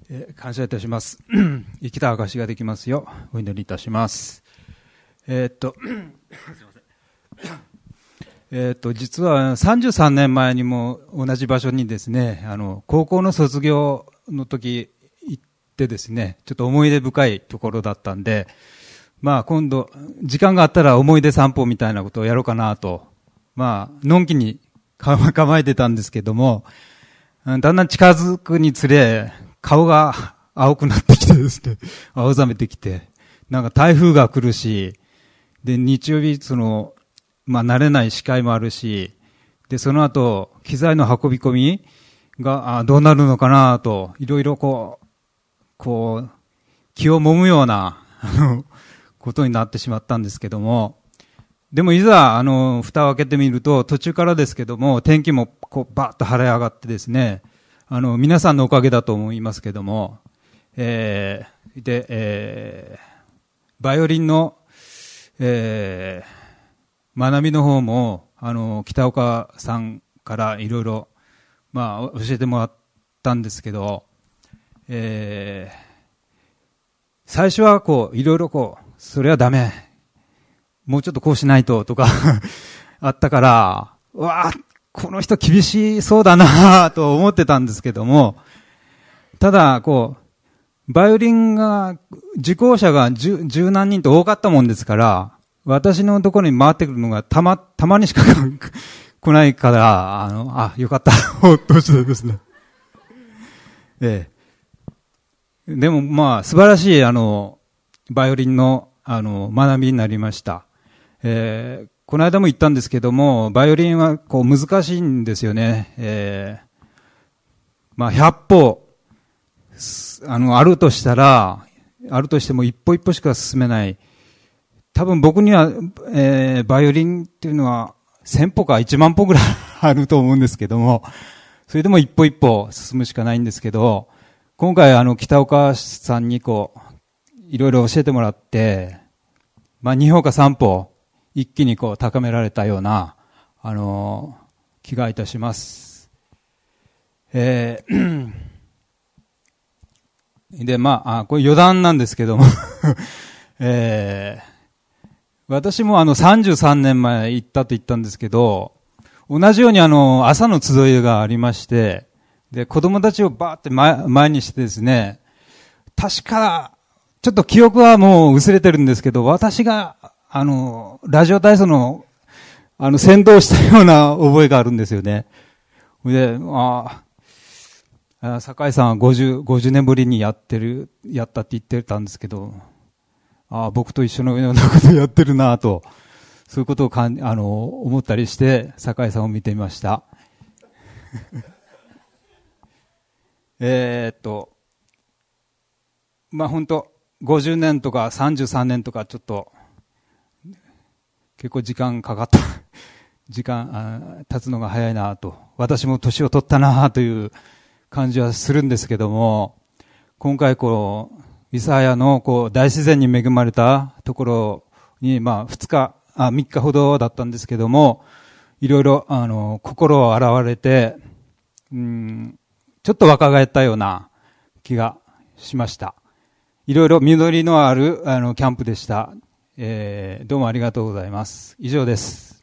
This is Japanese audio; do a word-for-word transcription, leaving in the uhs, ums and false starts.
えー、感謝いたします。生きた証ができますようお祈りいたします。えー、っとすいません。えー、っと実はさんじゅうさんねんまえにも同じ場所にですね、あの高校の卒業の時行ってですね、ちょっと思い出深いところだったんで、まあ今度時間があったら思い出散歩みたいなことをやろうかなと、まあのんきに構えてたんですけども、だんだん近づくにつれ顔が青くなってきてですね、青ざめてきて、なんか台風が来るし、で、日曜日、その、まあ、慣れない視界もあるし、で、その後、機材の運び込みが、あどうなるのかなと、いろいろこう、こう、気を揉むような、あの、ことになってしまったんですけども、でもいざ、あの、蓋を開けてみると、途中からですけども、天気もこう、バーッと晴れ上がってですね、あの、皆さんのおかげだと思いますけども、えー、で、えー、バイオリンの、えー、学びの方も、あの、北岡さんからいろいろ、まあ、教えてもらったんですけど、えー、最初はこう、いろいろこう、それはダメ。もうちょっとこうしないと、とか、あったから、うわぁ、この人厳しそうだなと思ってたんですけども、ただ、こう、バイオリンが、受講者が十、十何人と多かったもんですから、私のところに回ってくるのがたま、たまにしか来ないから、あの、あ、よかった、ほっとしてですね。ええ。でも、まあ、素晴らしい、あの、バイオリンの、あの、学びになりました。えーこの間も言ったんですけども、バイオリンはこう難しいんですよね。えー、まあひゃっぽあのあるとしたら、あるとしても一歩一歩しか進めない。多分僕には、えー、バイオリンっていうのはせんぽかいちまんぽぐらいあると思うんですけども、それでも一歩一歩進むしかないんですけど、今回あの北岡さんにこういろいろ教えてもらって、まあにほかさんぽ一気にこう高められたような、あのー、気がいたします。えー、で、まあ、あこれ余談なんですけども、えー、私もあのさんじゅうさんねんまえ行ったと言ったんですけど、同じようにあの朝の集いがありまして、で、子供たちをバーって前、前にしてですね、確か、ちょっと記憶はもう薄れてるんですけど、私があの、ラジオ体操の、あの、先導したような覚えがあるんですよね。で、ああ、酒井さんは50、ごじゅうねんぶりにやってる、やったって言ってたんですけど、ああ、僕と一緒のようなことやってるなと、そういうことをかん、あの、思ったりして、酒井さんを見てみました。えっと、まあ、本当ごじゅうねんとかさんじゅうさんねんとかちょっと、結構時間かかった。時間、経つのが早いなと。私も年を取ったなという感じはするんですけども、今回こう、イサヤのこう、大自然に恵まれたところに、まあ、二日、あ、三日ほどだったんですけども、いろいろ、あの、心を洗われて、うん、ちょっと若返ったような気がしました。いろいろ実りのある、あの、キャンプでした。えー、どうもありがとうございます。以上です。